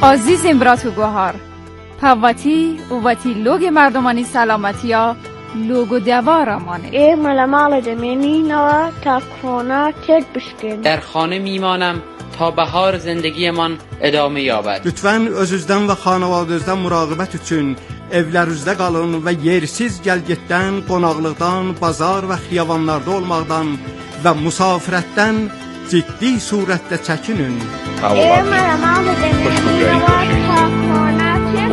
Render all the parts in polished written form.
عزیزیم را تو گوهار پاوتی اوتی لوگ مردمانی سلامتیا لوگو دوارا مانه ای ملمال دمینی نوا تا کرونا تد بشکن. در خانه میمانم تا بهار زندگیمان ادامه yabad. Lütfən özünüzdən və xanavadınızdan muraqibət üçün evlərinizdə qalın və yersiz gəlgitdən, qonaqlıqdan, bazar və xiyabanlarda olmaqdan və musafirətdən ciddi surətdə çəkinin. ای ملمال دمینی نوا تا کرونا تد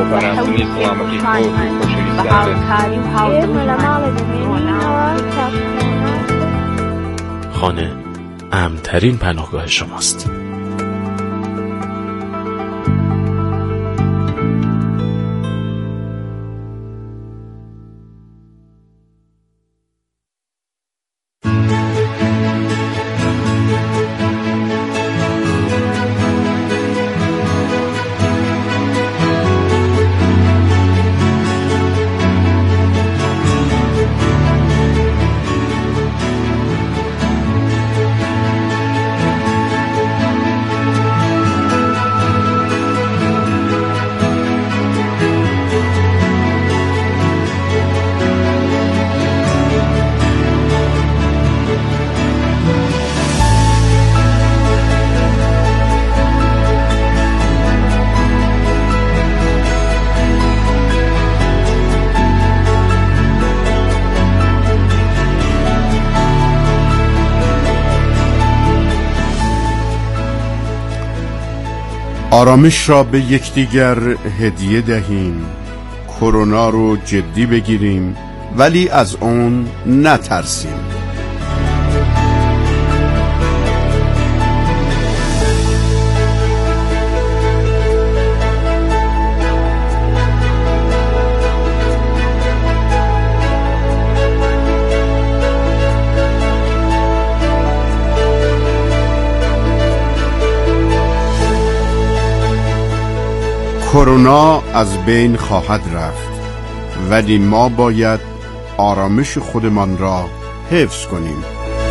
بشکن. خانه امن‌ترین پناهگاه شماست. آرامش را به یکدیگر هدیه دهیم، کرونا رو جدی بگیریم ولی از اون نترسیم. کرونا از بین خواهد رفت ولی ما باید آرامش خودمان را حفظ کنیم.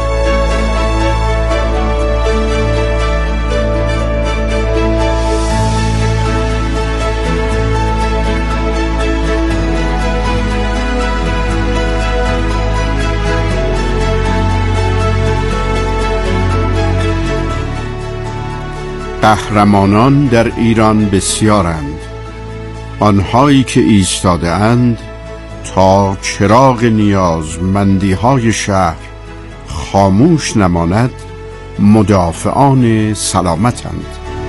قهرمانان در ایران بسیارند، آنهایی که ایستاده اند تا چراغ نیازمندی های شهر خاموش نماند مدافعان سلامتند.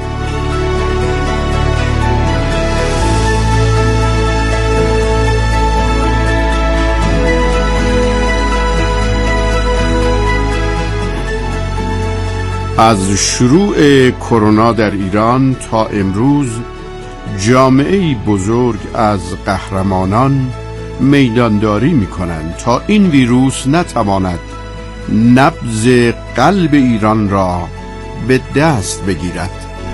از شروع کرونا در ایران تا امروز جامعه‌ای بزرگ از قهرمانان میدانداری می‌کنند تا این ویروس نتواند نبض قلب ایران را به دست بگیرد.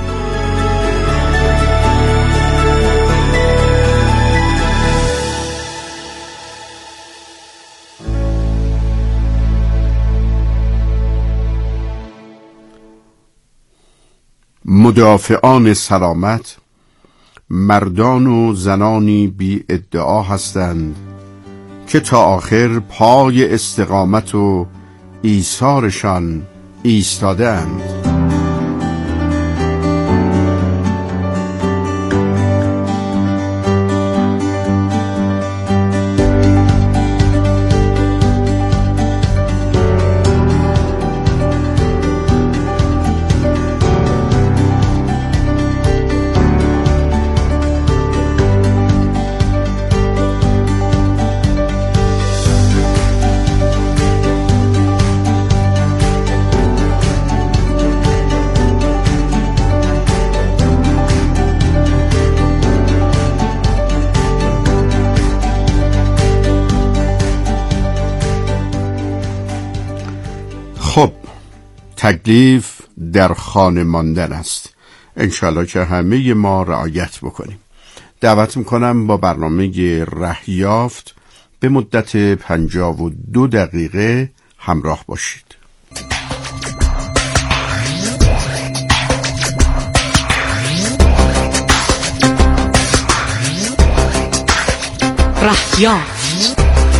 مدافعان سلامت مردان و زنانی بی ادعا هستند که تا آخر پای استقامت و ایثارشان ایستاده اند. تکلیف در خانه ماندن است. انشالله که همه ما رعایت بکنیم. دعوت میکنم با برنامه رهیافت به مدت 52 دقیقه همراه باشید. رهیافت.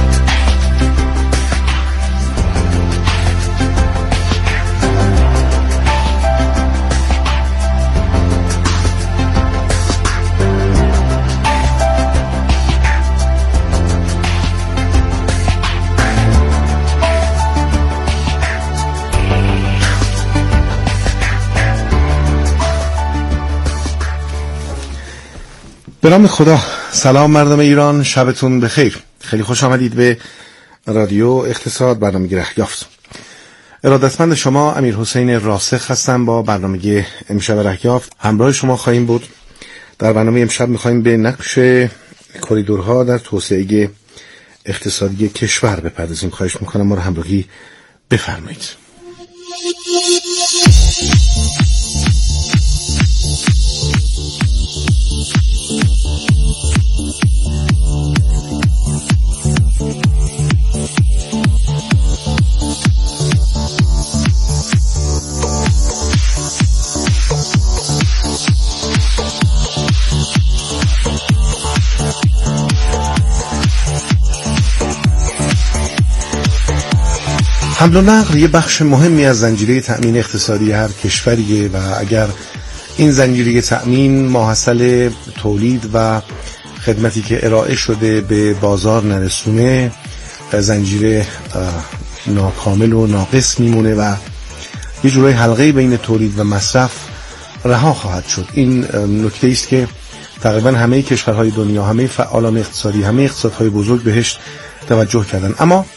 به نام خدا. سلام مردم ایران، شبتون بخیر. خیلی خوش آمدید به رادیو اقتصاد، برنامه رهیافت. ارادتمند شما امیر حسین راسخ هستم. با برنامه امشب رهیافت همراه شما خواهیم بود. در برنامه امشب میخوایم به نقش کریدورها در توسعه اقتصادی کشور بپردازیم. خواهش میکنم ما رو همراهی بفرمایید. حمل و نقل یه بخش مهمی از زنجیره تأمین اقتصادی هر کشوریه و اگر این زنجیره تأمین ماحصل تولید و خدمتی که ارائه شده به بازار نرسونه، زنجیره ناکامل و ناقص میمونه و یه جورای حلقه بین تولید و مصرف رها خواهد شد. این نکته است که تقریبا همه کشورهای دنیا، همه فعالان اقتصادی، همه اقتصادهای بزرگ بهش توجه کردن. اما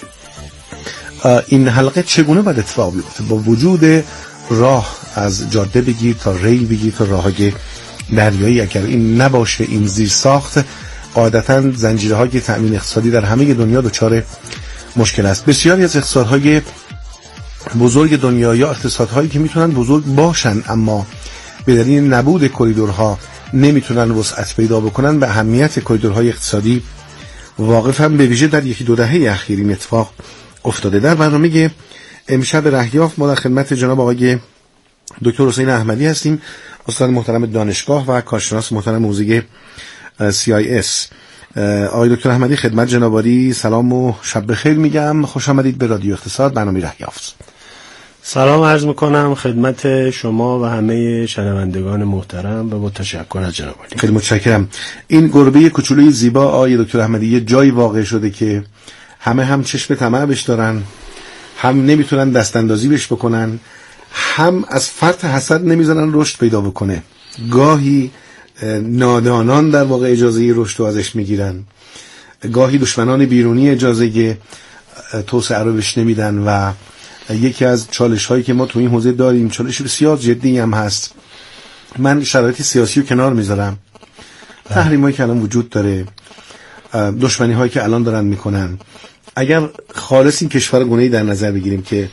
این حلقه چگونه باید اتفاق بیفته؟ با وجود راه از جاده بگیر تا ریل بگیر تا راههای دریایی، اگر این نباشه، این زیر ساخت، قاعدتاً زنجیره‌های تأمین اقتصادی در همه دنیا دچار مشکل است. بسیاری از اقتصادهای بزرگ دنیا یا اقتصادهایی که میتونن بزرگ باشن اما به دلیل نبود کریدورها نمیتونن وسعت پیدا بکنن، به اهمیت کریدورهای اقتصادی واقف هم به ویژه در یکی دو دهه اخیر این اتفاق افتاده. در برنامه امشب رهیافت ما در خدمت جناب آقای دکتر حسین احمدی هستیم، استاد محترم دانشگاه و کارشناس محترم حوزه CIS. آقای دکتر احمدی، خدمت جناب عالی سلام و شب بخیر میگم. خوش آمدید به رادیو اقتصاد، برنامه رهیافت. سلام عرض میکنم خدمت شما و همه شنوندگان محترم و با تشکر از جناب عالی. خیلی متشکرم. این گربه کوچولوی زیبا آقای دکتر احمدی یه جایی واقع شده که همه هم چشم طمع بهش دارن، هم نمیتونن دست اندازی بهش بکنن، هم از فرط حسد نمیذارن رشد پیدا بکنه. گاهی نادانان در واقع اجازه رشد رو ازش میگیرن، گاهی دشمنان بیرونی اجازه توسعه رو بهش نمیدن و یکی از چالش هایی که ما تو این حوزه داریم، چالش بسیار جدی هم هست. من شرایط سیاسی رو کنار میذارم، تحریم هایی که الان وجود داره، دشمنی هایی که الان دارن میکنن، اگر خالص این کشور گونه‌ای در نظر بگیریم که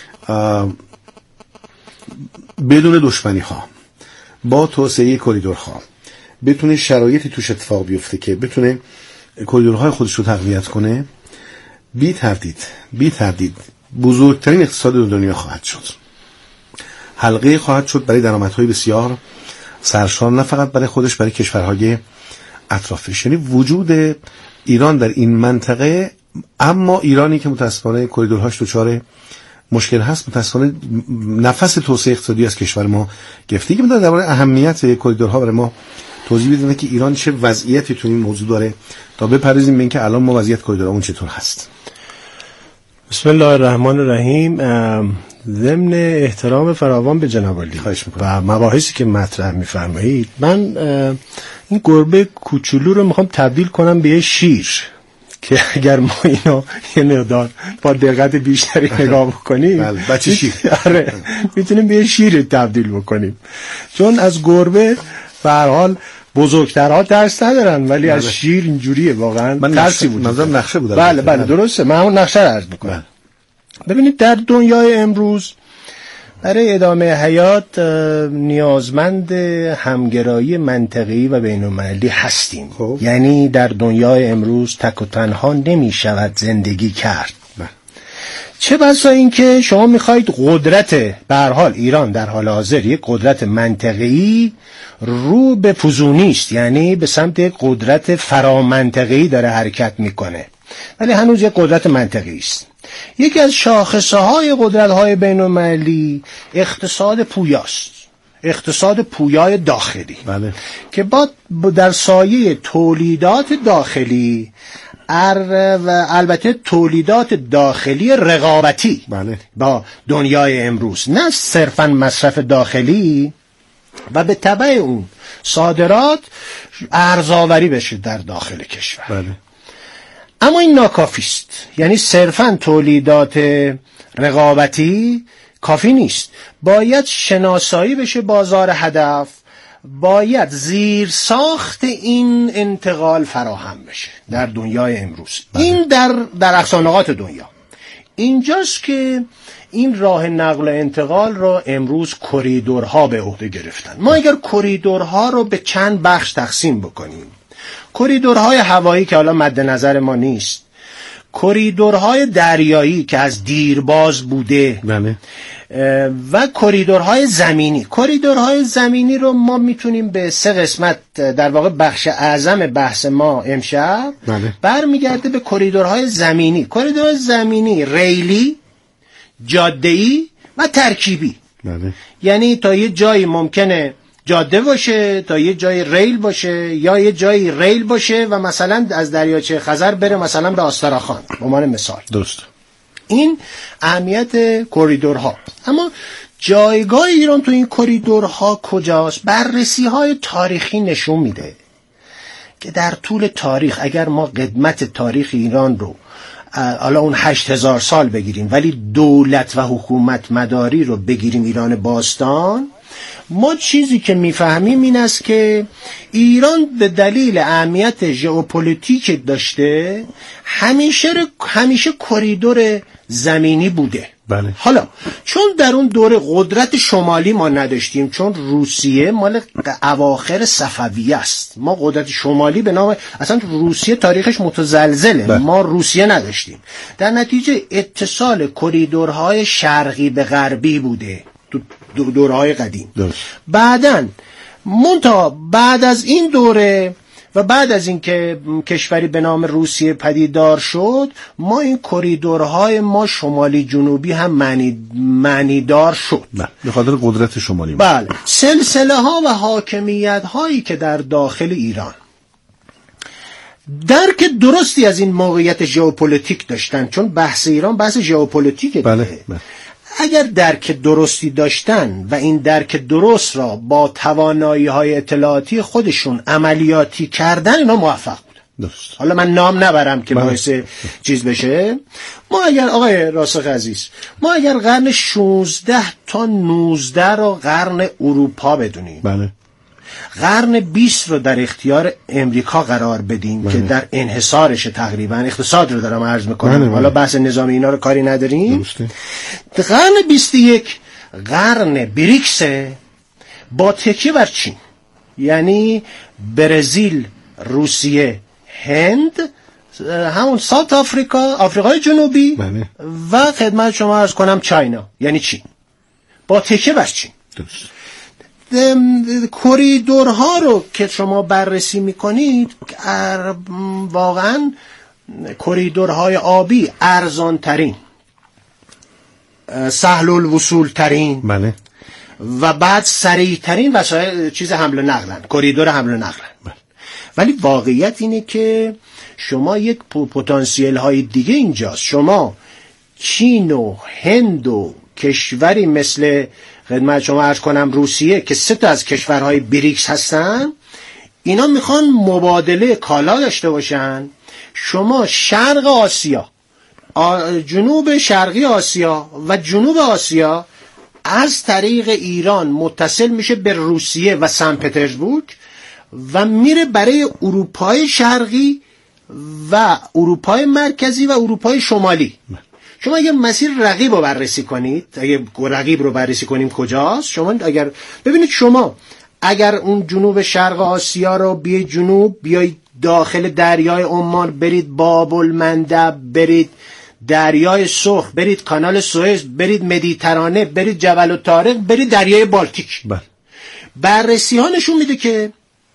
بدون دشمنی ها با توسعه کریدورها بتونه شرایطی توش اتفاق بیفته که بتونه کریدورهای خودش رو تقویت کنه، بی تردید بزرگترین اقتصاد دنیا خواهد شد. حلقه خواهد شد برای درآمدهای بسیار سرشار، نه فقط برای خودش، برای کشورهای اطرافش. یعنی وجود ایران در این منطقه، اما ایرانی که متاسفانه کریدورهاش دچار مشکل هست، متاسفانه نفس توسعه اقتصادی از کشور ما گرفته. که می‌دونید درباره اهمیت کریدورها برای ما توضیح بدید که ایران چه وضعیتی تو این موضوع داره تا بپردازیم به اینکه الان ما وضعیت کریدورمون چطور هست. بسم الله الرحمن الرحیم. ضمن احترام فراوان به جناب عالی و مباحثی که مطرح می‌فرمایید، من این گربه کوچولو رو میخوام تبدیل کنم به یه شیر که اگر ما اینا یه مقدار با دقت بیشتری نگاه بکنیم، بچه شیر، آره، میتونیم به یه شیر تبدیل بکنیم. چون از گربه به هر حال بزرگترها ترس ندارن، ولی از شیر اینجوریه واقعا ترسی بود. منظورم نقشه بود. بله درسته، من اون نقشه رو عرض میکنم. ببینید در دنیای امروز برای ادامه حیات نیازمند همگرایی منطقه‌ای و بین‌المللی هستیم. یعنی در دنیای امروز تک و تنها نمی شود زندگی کرد. چه بسا این که شما میخواید قدرت، به هر حال ایران در حال حاضر یک قدرت منطقه‌ای رو به فزونی است، یعنی به سمت یک قدرت فرامنطقه‌ای داره حرکت میکنه، ولی هنوز یک قدرت منطقه‌ای است. یکی از شاخصه‌های قدرت‌های بین‌المللی اقتصاد پویاست، اقتصاد پویای داخلی. بله. که در سایه تولیدات داخلی و البته تولیدات داخلی رقابتی بله. با دنیای امروز، نه صرفاً مصرف داخلی، و به تبع اون صادرات ارزآوری بشه در داخل کشور. بله. اما این ناکافی است، یعنی صرفاً تولیدات رقابتی کافی نیست، باید شناسایی بشه بازار هدف، باید زیر ساخت این انتقال فراهم بشه در دنیای امروز. بله. این در اقصانقاط دنیا اینجاست که این راه نقل و انتقال رو امروز کریدورها به عهده گرفتن. ما اگر کریدورها رو به چند بخش تقسیم بکنیم، کریدورهای هوایی که حالا مد نظر ما نیست، کریدورهای دریایی که از دیرباز بوده، بله. و کریدورهای زمینی. کریدورهای زمینی رو ما میتونیم به 3 قسمت، در واقع بخش اعظم بحث ما امشب بله. برمیگرده به کریدورهای زمینی. کریدورهای زمینی ریلی، جاده‌ای و ترکیبی. بله. یعنی تا یه جایی ممکنه جاده باشه، تا یه جای ریل باشه، یا یه جایی ریل باشه و مثلا از دریاچه خزر بره مثلا به آستراخان به عنوان مثال. درست. این اهمیت کریدورها. اما جایگاه ایران تو این کریدورها کجاست؟ بررسی‌های تاریخی نشون میده که در طول تاریخ، اگر ما قدمت تاریخ ایران رو حالا اون 8000 سال بگیریم، ولی دولت و حکومت مداری رو بگیریم ایران باستان، ما چیزی که میفهمیم این است که ایران به دلیل اهمیت ژئوپلیتیک داشته همیشه کریدور زمینی بوده. بله. حالا چون در اون دوره قدرت شمالی ما نداشتیم، چون روسیه مال اواخر صفویه است، ما قدرت شمالی به نام اصلا روسیه تاریخش متزلزله. بله. ما روسیه نداشتیم، در نتیجه اتصال کریدورهای شرقی به غربی بوده تو دورهای قدیم. بعدن بعد از این دوره و بعد از اینکه کشوری به نام روسیه پدیدار شد، ما این کریدورهای ما شمالی جنوبی هم معنیدار شد. به خاطر قدرت شمالی. بله. سلسله ها و حاکمیت هایی که در داخل ایران درک درستی از این موقعیت ژئوپلیتیک داشتن، چون بحث ایران بحث ژئوپلیتیکه. بله. اگر درک درستی داشتن و این درک درست را با توانایی‌های اطلاعاتی خودشون عملیاتی کردن، اینا موفق بودن. حالا من نام نبرم که باعث چیز بشه. ما اگر آقای راسخ عزیز، ما اگر قرن 16 تا 19 رو قرن اروپا بدونیم، بله. قرن 20 رو در اختیار امریکا قرار بدیم، بله. که در انحصارش تقریبا، اقتصاد رو دارم عرض میکنم، بله. حالا بحث نظامی اینا رو کاری نداریم. قرن 21 قرن بریکس با تکیه بر چین، یعنی برزیل، روسیه، هند، همون ساوت آفریقا، آفریقای جنوبی، بله. و خدمت شما عرض کنم چاینا، یعنی چین، با تکیه بر چین. کریدورها رو که شما بررسی میکنید، واقعا کریدورهای آبی ارزان ترین، سهل الوصول ترین، بله. و بعد سریع ترین وسایل چیز حمل و نقلن، کریدور حمل و نقلن. بله. ولی واقعیت اینه که شما یک پتانسیل های دیگه اینجاست. شما چین و هند و کشوری مثل خدمت شما عرض کنم روسیه که 3 تا از کشورهای بریکس هستن، اینا میخوان مبادله کالا داشته باشن. شما شرق آسیا، جنوب شرقی آسیا و جنوب آسیا از طریق ایران متصل میشه به روسیه و سن پترزبورگ و میره برای اروپای شرقی و اروپای مرکزی و اروپای شمالی. شما اگر مسیر رقیب رو بررسی کنید، اگر رقیب رو بررسی کنیم کجاست، شما اگر ببینید، شما اگر اون جنوب شرق آسیا رو بیاید جنوب، بیاید داخل دریای عمان، برید باب المندب، برید دریای سرخ، برید کانال سوئز، برید مدیترانه، برید جبل الطارق، برید دریای بالتیک. بررسی ها نشون میده که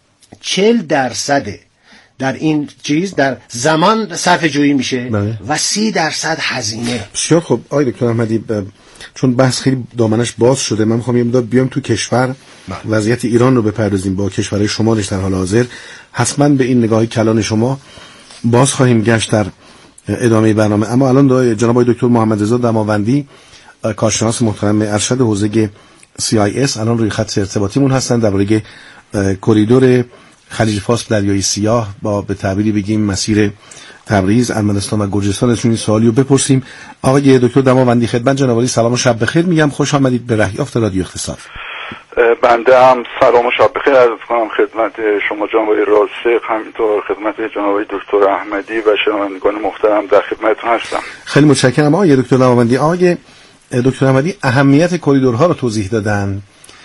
40% در این چیز در زمان صرفه جویی میشه و 30% هزینه. بسیار خب آقای دکتر احمدی، چون بحث خیلی دامنش باز شده، من میخوام یه مقدار بیام تو کشور، وضعیت ایران رو بپردازیم با کشورهای شمالش در حال حاضر. حتما به این نگاه کلان شما باز خواهیم گشت در ادامه برنامه. اما الان جناب آقای دکتر محمد رضا دماوندی، کارشناس محترم ارشد حوزه CIS، الان روی خط ارتباطیمون هستن درباره کریدور خلیج فارس دریای سیاه با به تعبیری بگیم مسیر تبریز، ارمنستان و گرجستان ازشون این سوالی رو بپرسیم. آقای دکتر دماوندی، خدمت جناب عالی سلام و شب بخیر میگم. خوش آمدید به رهیافت رادیو اقتصاد. بنده هم سلام و شب بخیر عرض کنم خدمت شما جناب آقای راسخ، همینطور خدمت جناب آقای دکتر احمدی و شنوندگان محترم در خدمتتون هستم. خیلی متشکرم آقای دکتر دماوندی. آقای دکتر احمدی اهمیت کریدورها رو توضیح دادن.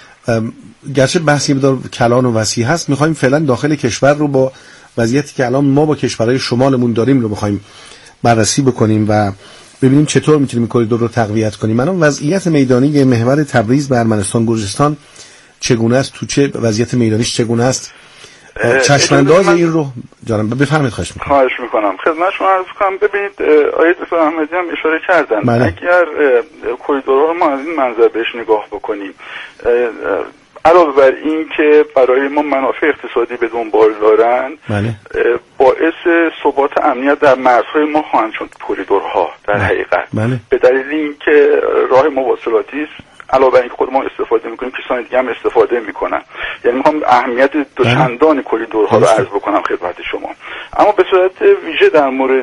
گرچه بحثی بدار کلان و وسیع هست، میخوایم فعلا داخل کشور رو با وضعیتی که الان ما با کشورهای شمالمون داریم رو میخوایم بررسی بکنیم و ببینیم چطور میتونیم این کریدور رو تقویت کنیم. الان وضعیت میدانی محور تبریز به ارمنستان گرجستان چگونه است؟ تو چه وضعیت میدانیش چگونه است؟ چشمانداز این رو جانم بفرمایید. خواهش میکنم خدمت شما عرض کنم. ببینید آقای دکتر احمدی هم اشاره کردن، اگر کریدورها رو ما از این منظر بهش نگاه بکنیم، علاوه بر این که برای ما منافع اقتصادی به دنبال دارن، باعث ثبات امنیت در مرزهای ما خواهند شد کریدورها در حقیقت، به دلیل اینکه راه مواصلاتی است. علاوه بر اینکه خود ما استفاده میکنیم، کسان دیگه هم استفاده میکنن. یعنی میخوام اهمیت دوچندان کریدورها رو عرض بکنم خدمت شما. اما به صورت ویژه در مورد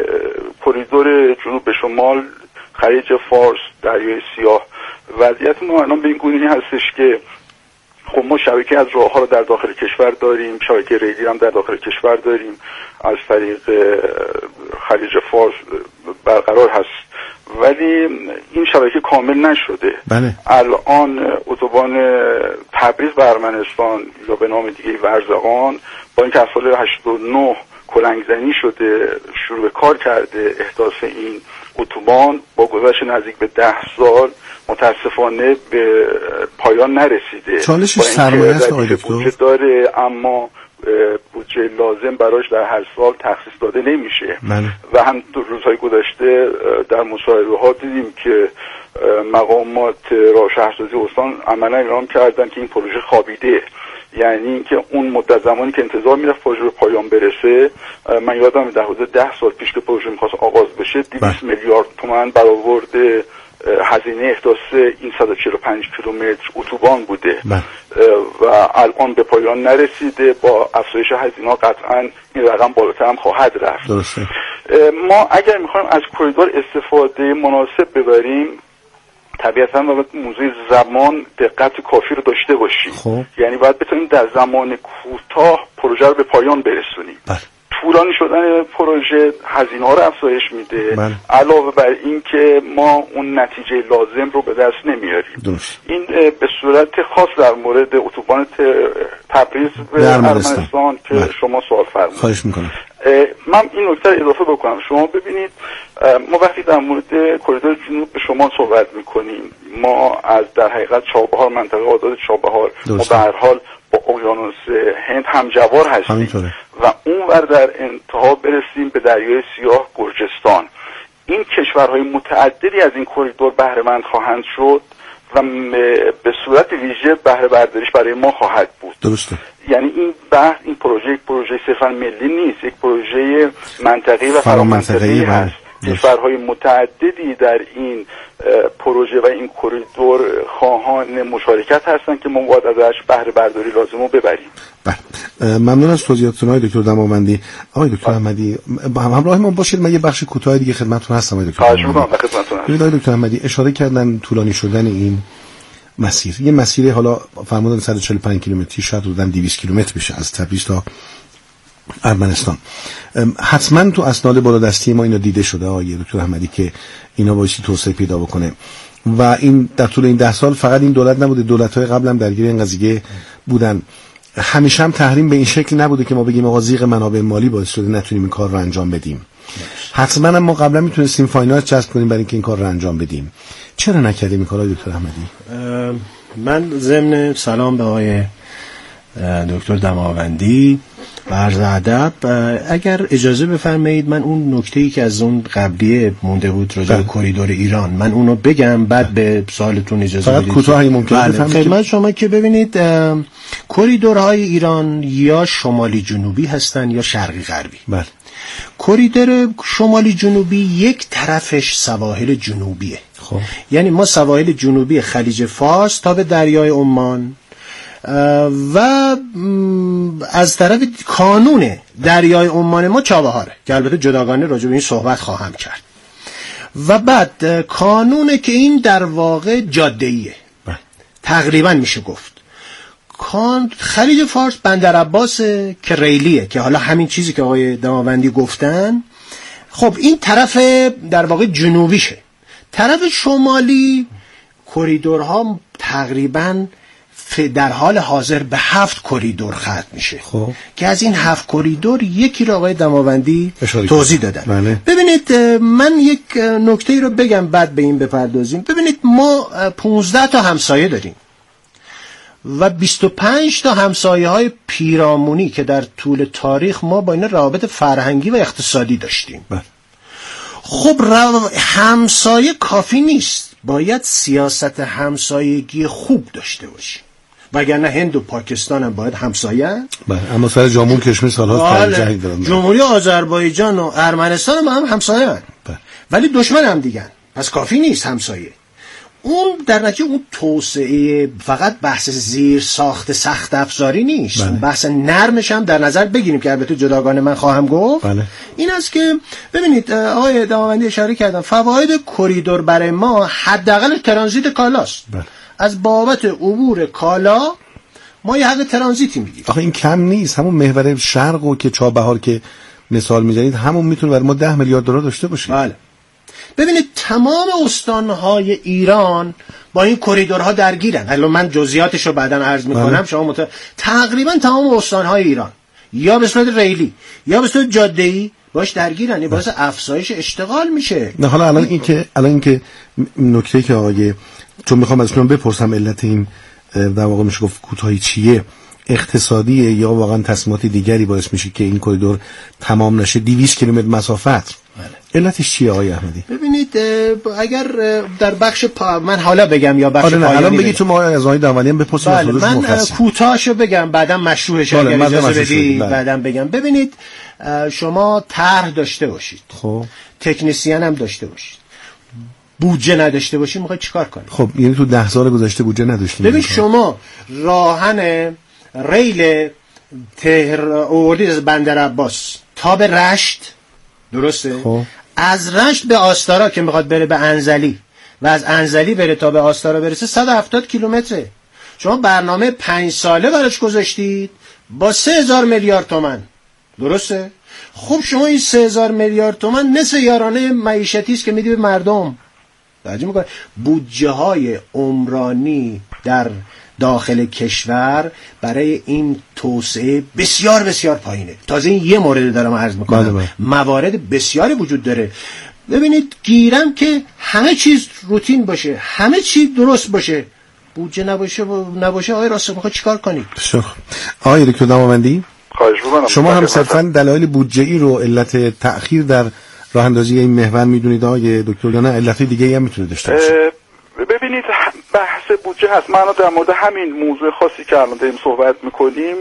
کریدور جنوب به شمال، خلیج فارس، دریای سیاه، وضعیت ما الان به این گونه هستش که خب ما شبکه از راه‌ها رو در داخل کشور داریم، شبکه ریلی هم در داخل کشور داریم، از طریق خلیج فارس برقرار هست، ولی این شبکه کامل نشده. الان اتوبان تبریز به ارمنستان یا به نام دیگه ورزقان با اینکه از سال 89 کلنگزنی شده، شروع به کار کرده، احداث این اتوبان با گذشت نزدیک به 10 سال متاسفانه به پایان نرسیده. چالش سرمایه است آقای دکتر داره، اما بودجه لازم براش در هر سال تخصیص داده نمیشه. و هم دو روزهای گذشته در مصاحبه ها دیدیم که مقامات شهرسازی استان عملا اعلام کردن که این پروژه خوابیده. یعنی اینکه اون مدت زمانی که انتظار میرفت پروژه به پایان برسه، من یادم در حدود 10 سال پیش که پروژه میخواست آغاز بشه 200 میلیارد تومان برآورد هزینه احداث این 145 کیلومتر اتوبان بوده و الان به پایان نرسیده. با افزایش هزینه قطعا این رقم بالاتر هم خواهد رفت. درسته. ما اگر میخوایم از کریدور استفاده مناسب ببریم، طبیعتا باید موضوع زمان دقت کافی رو داشته باشیم. یعنی باید بتونیم در زمان کوتاه پروژه رو به پایان برسونیم. طولانی شدن پروژه هزینه ها رو افزایش میده، علاوه بر این که ما اون نتیجه لازم رو به دست نمیاریم. این به صورت خاص در مورد اتوبان تبریز به ارمنستان که شما سوال فرمودید. خواهش میکنم. من این نکته اضافه بکنم. شما ببینید ما وقتی در مورد کریدور جنوب به شمال صحبت میکنیم، ما از در حقیقت چابهار، منطقه آزاد چابهار، ما به هر حال با اقیانوس هند همجوار هستیم و اونور در انتها برسیم به دریای سیاه، گرجستان. این کشورهای متعددی از این کریدور بهره مند خواهند شد و به صورت ویژه بهره برداریش برای ما خواهد بود. درسته. یعنی این پروژه صرفا ملی نیست، یک پروژه منطقه‌ای و فرامنطقه‌ای هست. کشورهای متعددی در این پروژه و این کریدور خواهان مشارکت هستند که ما باید ازش بهره برداری لازم رو ببریم. ممنون از توضیحاتتون آقای دکتر دماوندی. آقای دکتر احمدی همراه ما باشید، من یه بخش کوتاه دیگه خدمتتون هستم. آقای دکتر آقای دکتر احمدی اشاره کردن طولانی شدن این مسیر، یه مسیر حالا فرمودن 145 کیلومتری، شاید حدوداً 200 کیلومتر بشه از تبریز تا ارمنستان. حتما تو اسناد بالادستی ما اینا دیده شده آقای دکتر احمدی که اینا بایستی توسعه پیدا بکنه و این در طول این 10 سال فقط این دولت نبوده، دولت‌های قبل هم درگیر این قضیه بودن. همیشه هم تحریم به این شکل نبوده که ما بگیم آقا زیغ منابع مالی باعث شده نتونیم این کار رو انجام بدیم. حتما ما قبلا میتونستیم فاینانس جذب کنیم برای اینکه این کار رو انجام بدیم. چرا نکردیم این کارا دکتر احمدی؟ من ضمن سلام به آقای دکتر دماوندی و عرض ادب، اگر اجازه بفرمایید من اون نکته‌ای که از اون قبلیه مونده بود راجع به کریدور ایران من اونو بگم، بعد به سوالتون اجازه بدید. کوتاهی ممکنه بفرمایید. خدمت شما که ببینید کریدورهای ایران یا شمالی جنوبی هستن یا شرقی غربی. بله. کریدور شمالی جنوبی یک طرفش سواحل جنوبیه. خب یعنی ما سواحل جنوبی خلیج فارس تا به دریای عمان و از طرف کانون دریای عمان ما چابهاره که البته جداگانه راجع به این صحبت خواهم کرد. و بعد کانونه که این در واقع جاده‌ایه تقریبا میشه گفت. خلیج فارس بندر عباس که ریلیه که حالا همین چیزی که آقای دماوندی گفتن. خب این طرف در واقع جنوبیشه. طرف شمالی کریدورها تقریباً در حال حاضر به 7 کریدور ختم میشه. خب که از این 7 کریدور یکی رو آقای دماوندی توضیح دادن. بله. ببینید من یک نکته رو بگم بعد به این بپردازیم. ببینید ما 15 تا همسایه داریم و 25 تا همسایه های پیرامونی که در طول تاریخ ما با این روابط فرهنگی و اقتصادی داشتیم. بله. خب همسایه کافی نیست، باید سیاست همسایگی خوب داشته باشیم، وگرنه هند و پاکستان هم باید همسایه. بله. اما سر جمهوری کشمیر سال‌ها جنگ دارن. جمهوری آذربایجان و ارمنستان هم همسایه هستند. بله. ولی دشمن هم دیگن. پس کافی نیست همسایه. اون در نتیجه اون توسعه فقط بحث زیر ساخت سخت افزاری نیست. بله. بحث نرمش هم در نظر بگیریم که البته جداگانه من خواهم گفت. بله. این است که ببینید آقای دماوندی اشاره کردن فواید کریدور برای ما حداقل ترانزیت کالاست. بله. از بابت عبور کالا ما یه حق ترانزیتی میگیریم. آخه این کم نیست. همون محور شرق و که چابهار که مثال میزنید همون میتونه برای ما 10 میلیارد دلار داشته باشه. بله. ببینید تمام استانهای ایران با این کریدورها درگیرن. حالا من جزئیاتش رو بعداً عرض میکنم. شما تقریبا تمام استانهای ایران یا به صورت ریلی یا به صورت جاده‌ای باش درگیرن. باعث افزایش اشتغال میشه. نه حالا الان این که نکته که آقای چون میخوام ازشون بپرسم علت این در واقع میشه گفت کوتاهی چیه، اقتصادیه یا واقعا تصمیمات دیگری باعث میشه که این کریدور تمام نشه؟ 200 کیلومتر مسافت. علتش چیه آقای احمدی؟ ببینید اگر در بخش من حالا بگم یا بخش پایانی الان بگید تو ما از آقای دماوندی هم بپرسیم. بله من کوتاهشو بگم بعدم مشروحش اگر اجازه بدید بعدم بگم. ببینید شما طرح داشته باشید، خب تکنسین هم داشته باشید، بودجه نداشته باشید، میخواید چیکار کنید؟ خب یعنی تو 10 سال گذشته بودجه نداشتیم. ببین شما راهن ریل اوردید از بندر عباس تا به رشت، درسته؟ خب از رشت به آستارا که میخواد بره به انزلی و از انزلی بره تا به آستارا برسه 170 کیلومتره. شما برنامه 5 ساله براش گذاشتید با 3000 میلیارد تومان، درسته؟ خب شما این 3000 میلیارد تومان نصف یارانه معیشتی است که میدی به مردم. توجه میکنید بودجه های عمرانی در داخل کشور برای این توسعه بسیار بسیار پایینه. تازه این یه مورد دارم عرض میکنم. موارد بسیاری وجود داره. ببینید گیرم که همه چیز روتین باشه، همه چیز درست باشه، بودجه نباشه آقای راست میخواد چیکار کنید؟ آقای دکتر دماوندی شما هم صرفا دلایل بودجه‌ای رو علت تأخیر در راه اندازی این محور میدونید آقای دکتر، یا نه علت دیگه‌ای هم میتونه داشته باشه؟ ببینید بحث بودجه هست. من در مورد همین موضوع خاصی که الان داریم صحبت میکنیم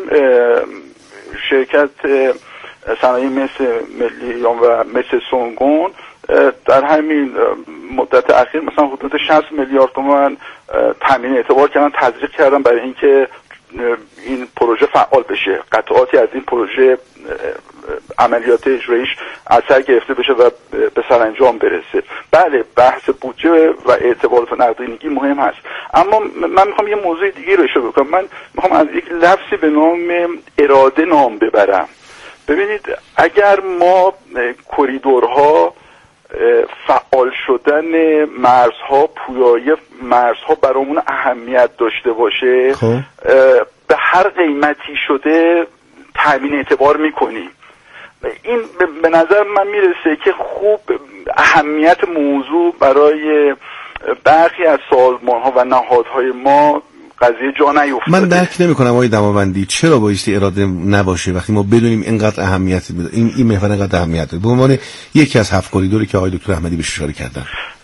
شرکت صنایع مس ملیان و مس سونگون در همین مدت اخیر مثلا حدود 60 میلیارد تومان تامین اعتبار کردن، تزریق کردن برای اینکه این پروژه فعال بشه، قطعاتی از این پروژه عملیات اجرایش اثر گرفته بشه و به سرانجام برسه. بله بحث بودجه و اعتبارات نقدینگی مهم هست، اما من میخوام یه موضوع دیگه رو اشاره بکنم. من میخوام از یک لفظی به نام اراده نام ببرم. ببینید اگر ما کریدورها، فعال شدن مرزها، پویایی مرزها برامون اهمیت داشته باشه، به هر قیمتی شده تامین اعتبار میکنیم. این به نظر من میرسه که خوب اهمیت موضوع برای برخی از سازمان‌ها و نهادهای ما قضیه جا نیفتاده. من درک نمی‌کنم آقای دماوندی چرا بایستی اراده نباشه وقتی ما بدونیم اینقدر اهمیت این محور اینقدر اهمیت داره به عنوان یکی از 7 کریدوری که آقای دکتر احمدی بهش اشاره کردن.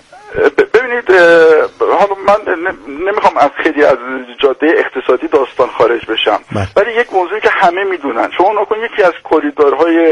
ببینید حالا من نمیخوام از خیلی از جاده اقتصادی داستان خارج بشم، ولی یک موضوعی که همه میدونن، شما نکن یکی از کریدورهای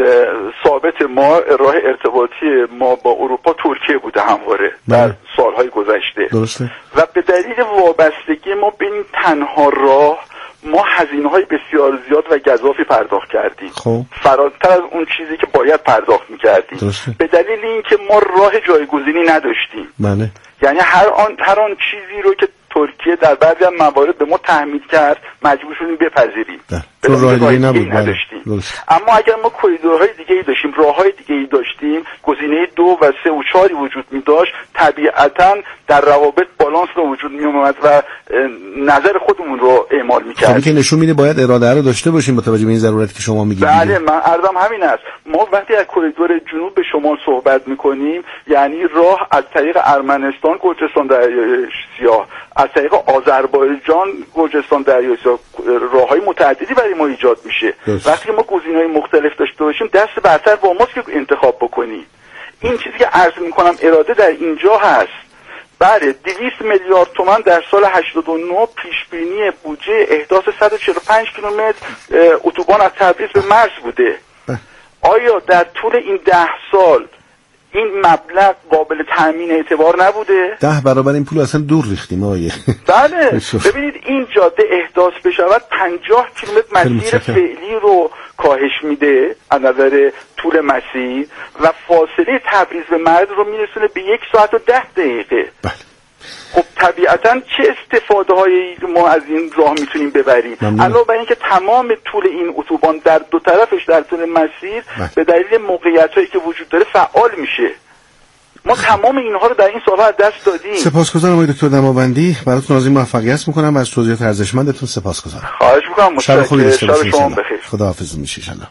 ثابت ما راه ارتباطی ما با اروپا ترکیه بوده همواره در سالهای گذشته. درسته. و به دلیل وابستگی ما به این تنها راه ما هزینه‌های بسیار زیاد و گزافی پرداخت کردیم، خب فراتر از اون چیزی که باید پرداخت می‌کردیم، به دلیل اینکه ما راه جایگزینی نداشتیم. بله. یعنی هر آن چیزی رو که ترکیه در بعضی از موارد به ما تحمیل کرد مجبور شدیم بپذیریم. چون راه دیگه‌ای نبود. نداشتیم. اما اگر ما کریدورهای دیگه‌ای داشتیم، راه‌های دیگه‌ای داشتیم، گزینه 2 و 3 و 4 وجود می‌داشت، طبیعتاً در روابط بالانس به وجود می‌آمد و نظر خودمون رو اعمال می‌کردیم. خب که نشون میده باید اراده رو داشته باشیم با توجه به این ضرورتی که شما میگید. بله، من عرضم همین است. ما وقتی از کریدور جنوب به شمال صحبت می‌کنیم، یعنی راه از طریق ارمنستان، گرجستان دریای سیاه، از طریق آذربایجان، گرجستان دریای سیاه، راه‌های متعددی برای ما ایجاد میشه. وقتی ما گزینه‌های مختلف داشته باشیم دست برتر با ماست که انتخاب بکنیم. این چیزی که عرض می‌کنم اراده در اینجا هست. بله، 200 میلیارد تومان در سال 89 پیشبینی بودجه احداث 145 کیلومتر اتوبان از تبریز به مرز بوده. آیا در طول این 10 سال این مبلغ قابل تامین اعتبار نبوده؟ 10 برابر این پول اصلا دور ریختیم آیه. بله، ببینید این جاده احداث بشود 50 کیلومتر مسیر فعلی رو کاهش میده از نظر طول مسیر و فاصله تبریز به مرز رو میرسونه به 1 ساعت و 10 دقیقه. بله. خب طبیعتاً چه استفاده هایی ما از این راه میتونیم ببریم؟ علاوه بر اینکه تمام طول این اتوبان در دو طرفش در طول مسیر به دلیل موقعیتایی که وجود داره فعال میشه. ما تمام اینها رو در این سالها از دست دادیم. سپاسگزارم آقای دکتر دماوندی، براتون آرزوی موفقیت میکنم و از توضیحات ارزشمندتون سپاسگزارم. خواهش میکنم. شب خوبی داشته باشید. شما بخیر. خداحافظ میشه ان شاء الله.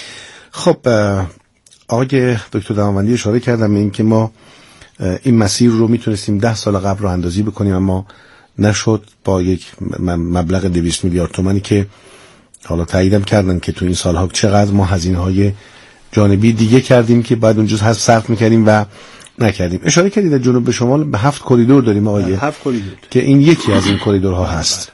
خب آقای دکتر دماوندی اشاره کردم به اینکه ما این مسیر رو میتونستیم 10 سال قبل رو اندازی بکنیم اما نشد با یک مبلغ 200 میلیارد تومانی که حالا تاییدم کردن که تو این سالها چقدر ما هزینه‌های جانبی دیگه کردیم که بعد اونجا حذف صرف می‌کردیم و نکردیم. اشاره کردید در جنوب به شمال به 7 کریدور داریم آقای 7 کریدور که این یکی از این کریدورها هست.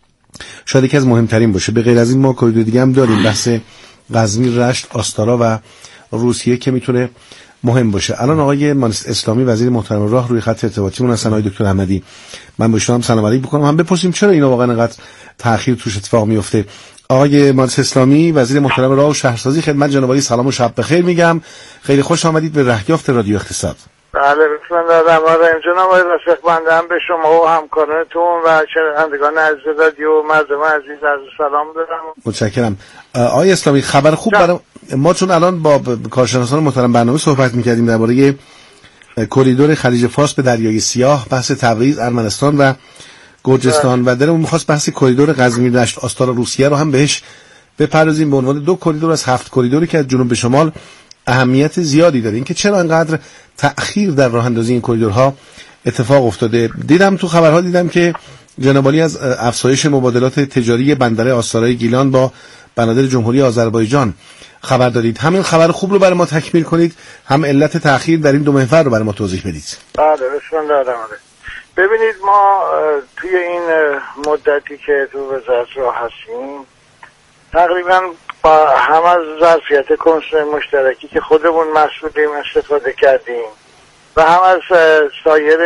شاید یکی از مهمترین باشه. به غیر از این ما کریدور دیگه هم داریم، بحث قزوین، رشت، آستارا و روسیه که میتونه مهم باشه. الان آقای مانست اسلامی وزیر محترم راه روی خط ارتباطیمون هستن. آقای دکتر احمدی، من به شما هم سلام علیک بکنم، هم بپرسیم چرا اینا واقعا انقدر تأخیر توش اتفاق میفته. آقای مانست اسلامی وزیر محترم راه و شهرسازی، خدمت جناب عالی سلام و شب بخیر میگم. خیلی خوش آمدید به رهیافت رادیو اقتصاد. بله، بسم الله الرحمن الرحیم. جناب آقای رفیق بنده هم به شما و همکارانتون و شنوندگان عزیز رادیو و مردم عزیز عرض سلام دارم. متشکرم. آقای اسلامی، خبر خوب برای ما، چون الان با کارشناسان محترم برنامه صحبت می‌کردیم درباره کریدور خلیج فارس به دریای سیاه، بحث تبریز، ارمنستان و گرجستان و دلمون می‌خواست بحث کریدور قزوین، رشت، آستارا، روسیه رو هم بهش بپردازیم به عنوان 2 کریدور از 7 کریدوری که از جنوب به شمال اهمیت زیادی داره. اینکه چرا انقدر تأخیر در راه اندازی این کریدورها اتفاق افتاده. دیدم تو خبرها دیدم که جناب عالی از افزایش مبادلات تجاری بندر آستارای گیلان با بنادر جمهوری آذربایجان خبر دارید. همین خبر خوب رو برای ما تکمیل کنید، هم علت تأخیر در این 2 محور رو برای ما توضیح بدید. بله، بسم الله الرحمن الرحیم. ببینید ما توی این مدتی که تو وزارت راه هستیم تقریبا با هم از ظرفیت کنسول مشترکی که خودمون مسئولیم استفاده کردیم و هم از سایر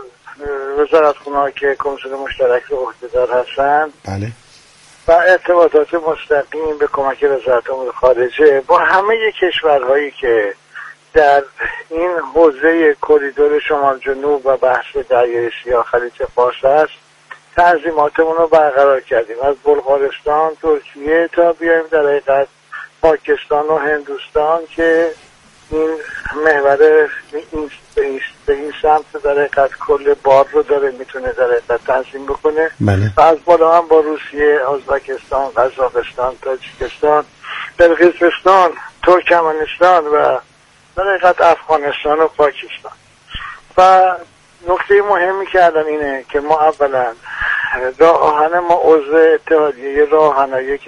وزارتخونه‌ها که کنسول مشترک رو عهده‌دار هستن. بله. و ارتباطات مستقیم به کمک وزارت امور خارجه با همه کشورهایی که در این حوزه کریدور شمال جنوب و بحث دریای سیاه خلیج فارس است تنظیماتمون رو برقرار کردیم، از بلغارستان، ترکیه تا بیایم در حقیقت پاکستان و هندوستان که این محور به این سمت در حقیقت کل بار رو داره میتونه در حقیقت تنظیم بکنه. بله. و از بالا هم با روسیه، ازبکستان، قزاقستان، تاجیکستان قرقیزستان، ترکمنستان و در حقیقت افغانستان و پاکستان. و نکته مهمی که الان اینه که ما اولا راه آهن ما عضو اتحادیه راه آهنایی